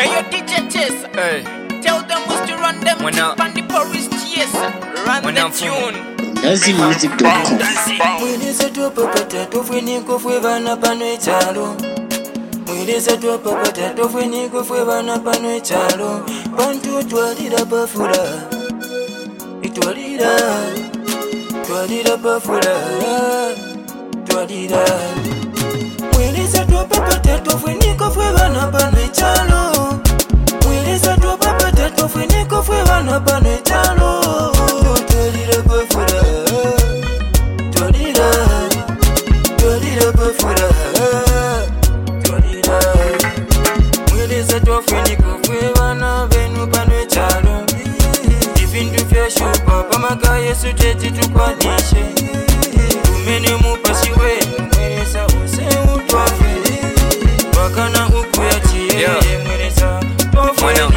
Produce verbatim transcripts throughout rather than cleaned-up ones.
Hey, yo, D J Chess. Hey. Tell them who's to run them when deep on the police chase. Run when the I'm tune. Nazi Music dot com. Mwilisa tuwapapata tufuniko fwe vana pano echalo. Mwilisa tuwapapata tufuniko fwe vana pano echalo. Bantu twalira bafula. Itwalira. Twalira bafula. Twalira. Mwilisa tuwapapata tufuniko fwe vana pano echalo. Mwilisa tuwapapata tufuniko fwe vana pano echalo. Twalira bafula. Twalira. Twalira bafula. Twalira. Mwilisa tufuniko fwe vana venu pano echalo. Ivindu vyashupa pamaka Yesu teti tukwanishe. Tumene mupasi wenu mweleza use utwafe. Wakana uku ya chiye mweleza twafweni.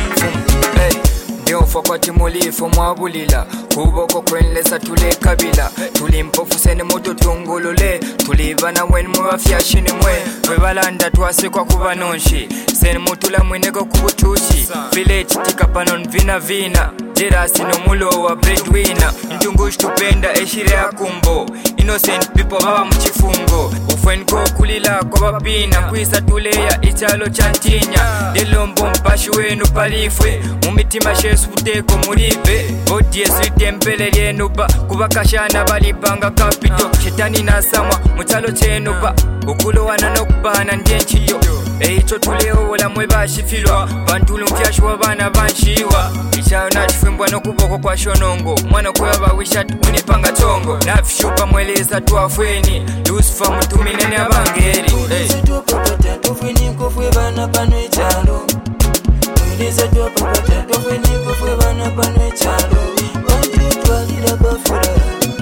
Ndiofa kwa timulifu mwabulila kuboko kwenlesa tule kabila tulimpofu sene moto tungulule tulivana wen mwafyashini mwe webalanda twase kwa kuba nonshi sene mutula mweneko kubutushi village tikapanon vina vina jerasi no mulo wa breadwinner ntungushi tupenda eshire ya kumbo innocent people baba mchifungo ufwenko kulila kwa babina kwisa tuleya ichalo chantinya delombo mpashi wenu palifwe mumitima shesu uteko mulibe bodi yesu itembele lyenuba kubakashana balipanga kapito shetani nasamwa muchalo chenuba ukulowana nokubana ndyenchiyo eicho tuleo wala mwe bashifilwa bantulu mfyashwa bana banshiwa ichayo nachifwimbwa nokuboko kwa shonongo mwana kweba wishat unipanga chongo nafishupa mweleza twafweni lusifa mutuminene abangeri Mwilisa tuwapapata tufuniko fwe vana pano echalo. Mwilisa tuwapapata tufuniko fwe vana pano echalo. Bantu twalira bafula.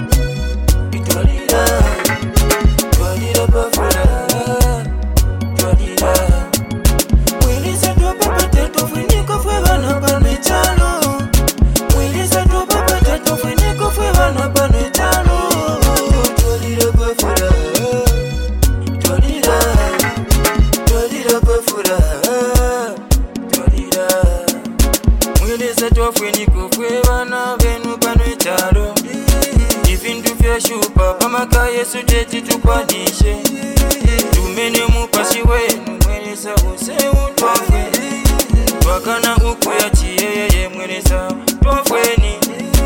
Itwalira. Twalira bafula. Twalira. Mwilisa tuwapapata tufuniko fwe vana pano echalo. Mwilisa tuwapapata tufuniko fwe vana pano echalo. Twalira bafula. Twalira. Twalira bafula. Twalira. Mwilisa twafuniko fwe vana venu pano echalo. Ivindu vyashupa pamaka Yesu teti tukwanishe. Tumene mupasi wenu mweleza use utwafe. Wakana uku ya chiyeye mweleza twafweni.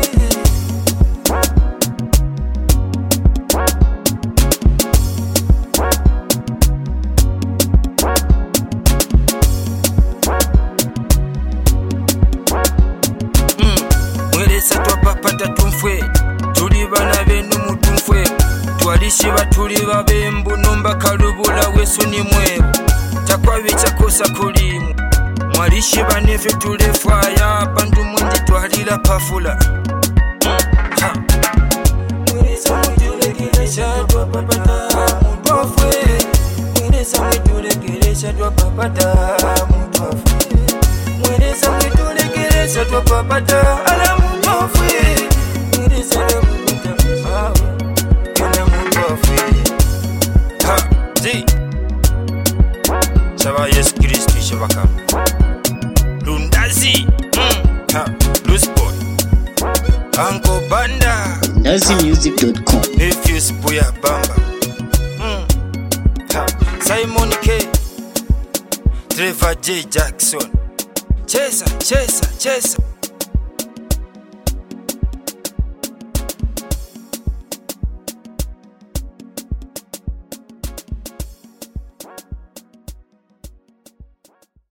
Mweleza twapapata tumfwe. Tuli bana benu mutumfwe. Twalishiba tuli babembu nomba kalubula wesu ni mwebu. Takwabi chakosa kulimu. Mwalishiba nefe tulefwaya bandu mwindi twalira pafula. Ha. Mweleza mwitulekelesha twapapata mutwafwe. Mweleza mwitulekelesha twapapata mutwafwe. Mweleza mwitulekelesha twapapata ala mutwafwe. Mweleza mwitulekelesha kena mutwafwe. Ha. Zi. Shaba Yesu Kristu shabaka. Lundazi. Mm. Ha. Lusboy. Anko Banda. Nazi Music dot com. Nephews Buya Bamba. Mm. Ha. Simon K. Trevor J. Jackson. Chesa, chesa, chesa.